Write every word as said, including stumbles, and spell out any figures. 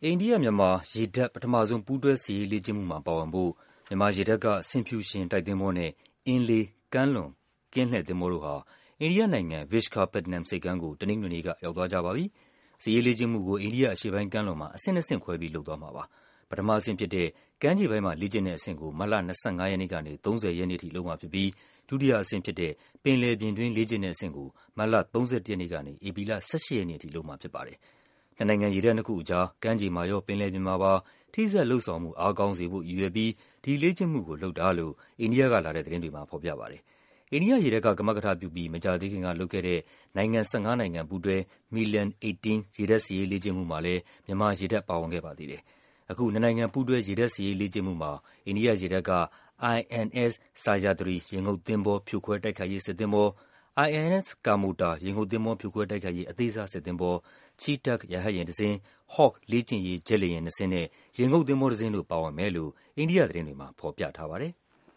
အိန္ဒိယ-မြန်မာရေတပ်ပထမဆုံးပူးတွဲစစ်ရေးလေ့ကျင့်မှုမှာပါဝင်ဖို့မြန်မာရေတပ်ကဆင်ဖြူရှင်တိုက်သင်္ဘောနဲ့အင်းလေးကမ်းလွန်ကင်းလှည့်သင်္ဘောတို့ဟာအိန္ဒိယနိုင်ငံ Vishakhapatnam ဆိပ်ကမ်းကိုတနင်္ဂနွေနေ့ကရောက်သွားကြပါပြီ။စစ်ရေးလေ့ကျင့်မှုကိုအိန္ဒိယအရှေ့ပိုင်းကမ်းလွန်မှာအဆင့်နှစ်ဆင့်ခွဲပြီးလုပ်သွားမှာပါ။ပထမအဆင့်ဖြစ်တဲ့ကမ်းခြေပိုင်းမှာလေ့ကျင့်တဲ့အဆင့်ကိုမတ်လ၂၅ရက်နေ့ကနေ၃၀ရက်နေ့ထိလုပ်မှာဖြစ်ပြီးဒုတိယအဆင့်ဖြစ်တဲ့ပင်လယ်ပြင်တွင်းလေ့ကျင့်တဲ့အဆင့်ကိုမတ်လ၃၁ရက်နေ့ကနေဧပြီလ၁၈ရက်နေ့ထိလုပ်မှာဖြစ်ပါတယ်။နှစ်နိုင်ငံရေတပ်နှစ်ခုအကြားကမ်းခြေမှာရောပင်လယ်ပြင်မှာပါထိစပ်လုပ်ဆောင်မှုအားကောင်းစေဖို့ရည်ရွယ်ပြီးဒီလေ့ကျင့်မှုကိုလုပ်တာလို့အိန္ဒိယကလာတဲ့သတင်းတွေမှာဖော်ပြပါတယ်။အိန္ဒိယရေတပ်ကကမကထပြုပြီးမကြာသေးခင်ကလုပ်ခဲ့တဲ့နိုင်ငံ၁၅နိုင်ငံပူးတွဲ Milan ၁၈ရေတပ်စစ်ရေးလေ့ကျင့်မှုမှာလည်းမြန်မာရေတပ်ပါဝင်ခဲ့ပါသေးတယ်။အခုနှစ်နိုင်ငံပူးတွဲရေတပ်စစ်ရေးလေ့ကျင့်မှုမှာအိန္ဒိယရေတပ်က အိုင်အန်အက်စ် Sahyadri ရေငုပ်သင်္ဘောဖြိုခွဲတိုက်ခိုက်ရေးစစ်သင်္ဘော၊ အိုင်အန်အက်စ် Kamorta ရေငုပ်သင်္ဘောဖြိုခွဲတိုက်ခိုက်ရေးအသေးစားစစ်သင်္ဘော၊ Chetak ရဟတ်ယာဉ်တစင်း၊ Hawk လေ့ကျင့်ရေးဂျက်လေယာဉ်နှစ်စင်းနဲ့ရေငုပ်သင်္ဘောတစင်းတို့ပါဝင်မယ်လို့အိန္ဒိယသတင်းတွေမှာဖော်ပြထားပါတယ်။